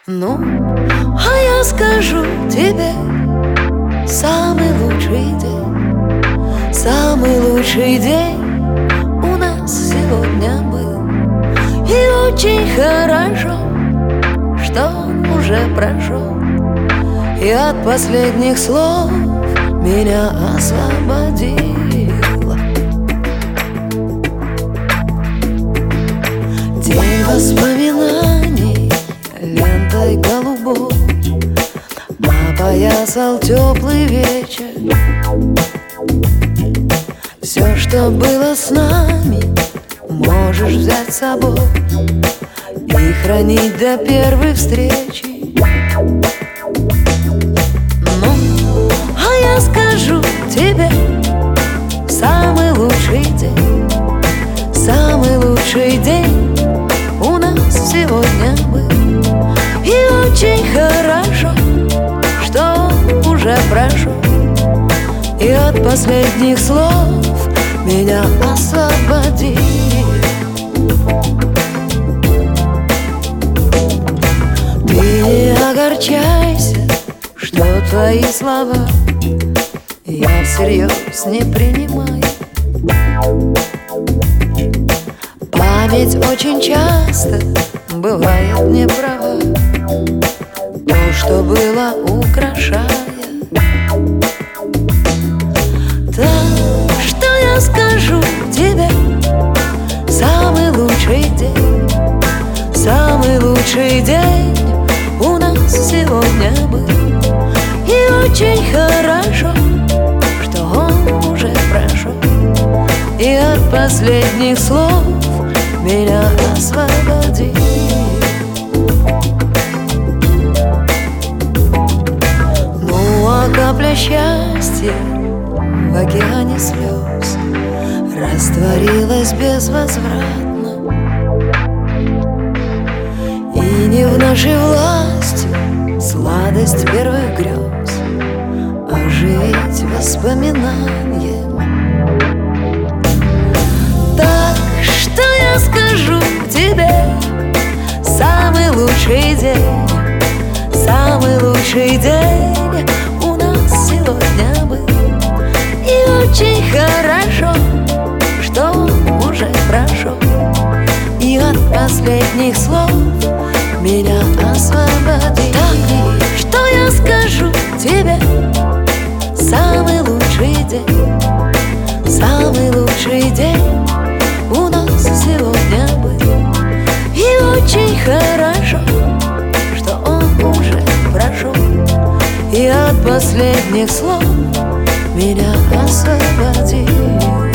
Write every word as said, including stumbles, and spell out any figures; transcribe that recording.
Ну, а я скажу тебе: самый лучший день, самый лучший день у нас сегодня был. И очень хорошо, что он уже прошел, и от последних слов меня освободило. День воспоминаний лентой голубой опоясал теплый вечер. Все, что было с нами, можешь взять с собой и хранить до первой встречи. Ну, а я скажу тебе: самый лучший день, самый лучший день у нас сегодня был. И очень хорошо, что он уже прошел, и от последних слов меня освободили. Ты не огорчайся, что твои слова я всерьез не принимаю. Память очень часто бывает неправа, то, что было, украшая. Так что я скажу тебе: самый лучший день, самый лучший день у нас сегодня был. И очень хорошо, что он уже прошел, и от последних слов меня освободили. Ну, а капля счастья в океане слез растворилась безвозвратно, и не в нашей власти сладость первых грез оживить воспоминания. Так что я скажу тебе: самый лучший день, самый лучший день у нас сегодня был. И очень хорошо, что он уже прошел, и от последних слов меня освободили. Так что я скажу тебе: самый лучший день, самый лучший день у нас сегодня был. И очень хорошо, что он уже прошел, и от последних слов меня освободил.